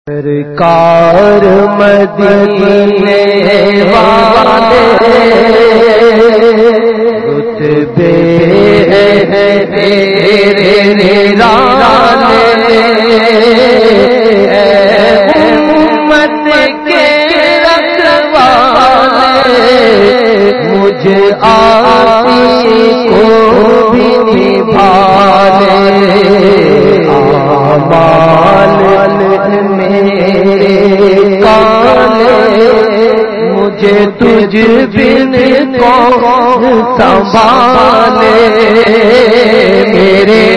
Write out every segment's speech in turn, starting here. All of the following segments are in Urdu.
سرکار مدینے والے رتبے ہیں تیرے نرالے، امت کے رکھوالے مجھے آسی کو بھی نبھالے، آمال مجھے تجھ بن کون سنبھالے، میرے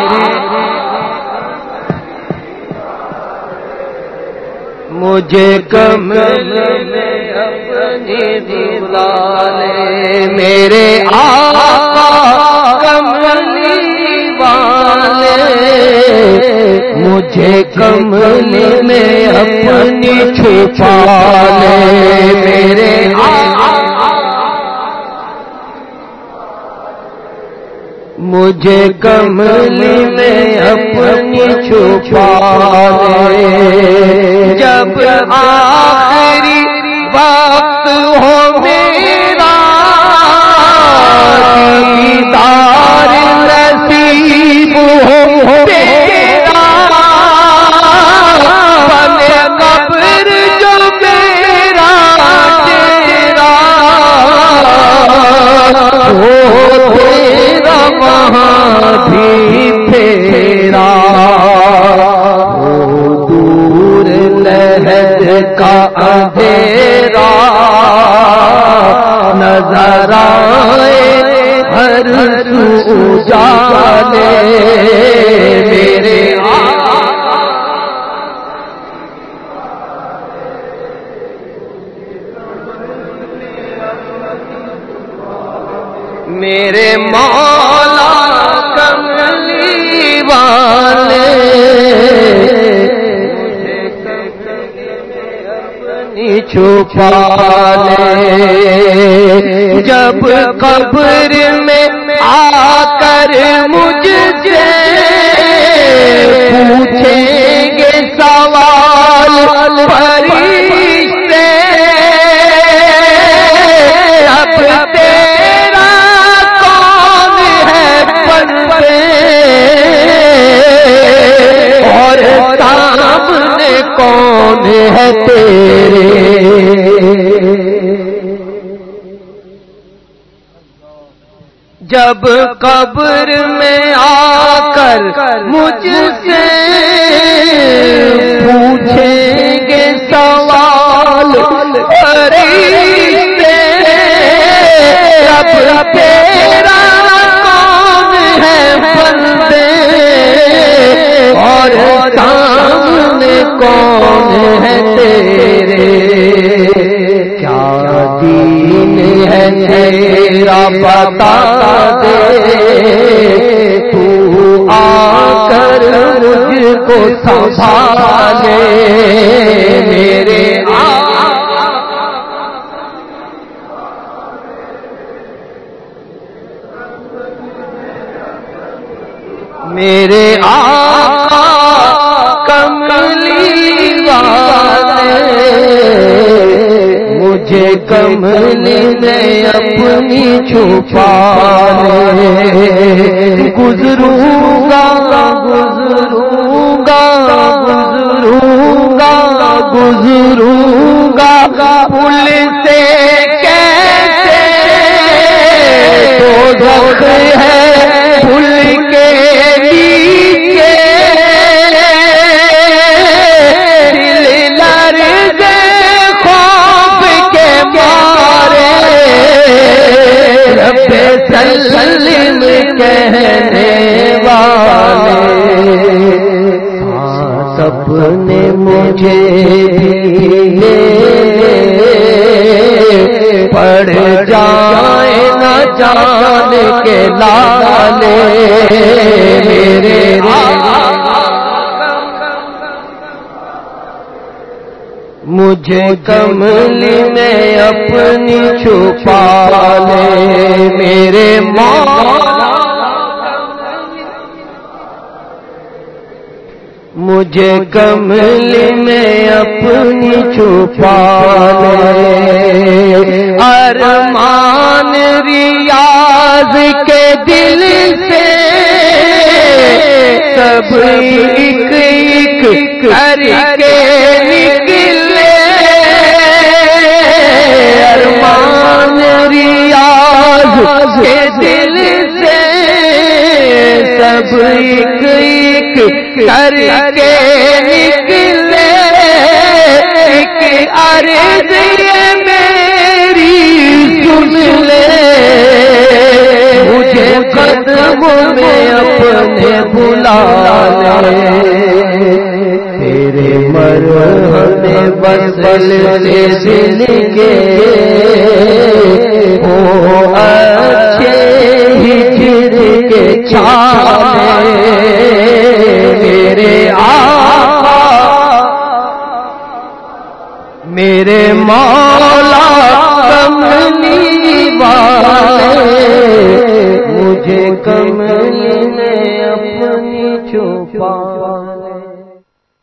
مجھے کمل میں اپنی دلالے، میرے آقا کملی والے مجھے کمل میں اپنی چھپا لے، میرے مجھے کمل میں اپنی چھپا لے، جب آخری وقت ہو میرا دیدار نصیب ہو تیرا، بنے قبر جو میرا تیرا ہو تیرا وہاں بھی پھیرا، ہو دور لہد کا اندھیرا نظر آئے ہر سو اجالے، میرے میرے مولا کملی والے چھپا لے، جب قبر میں آ کر مجھ سے پوچھیں گے سوال فرشتے، اب تیرا کون ہے پردے اور سامنے کون ہے تیرے، جب قبر میں آ کر مجھ سے پوچھیں گے سوال فرشتے، اب تیرا کون ہے بندے اور سامنے کون ہے تیرے، کیا دین ہے تیرا بتا دے، تو آ کر مجھ کو سنبھالے، میرے میرے آقا کملی والے مجھے کمل میں اپنی چھپا لے، گزروں گا گزروں گا گزروں گا گزروں گا پل سے کیسے دوزخ ہے پل کے نیچے، دل لرزے خوف کے مارے، رب سلم کہنے والے، سپنے مجھے لے پڑ جائے نہ جان کے لالے، میرے مجھے کمل میں اپنی چھپا لے، میرے مولا مجھے کمل میں اپنی چھپا لے، ارمان ریاض کے دل سے سب ایک ایک کر کے نکلے، ارمان ریاض کے دل سے سب ایک ایک کر کے نکلے، ایک عرض یہ میری سن لے، مجھے قدموں میں اپنے بلا لے، تیرے مرحم وصل سے دل کے ہو اچھے ہجر کے چھاوے، میرے آقا میرے مولا کملی والے، مجھے کملی میں اپنی چھپا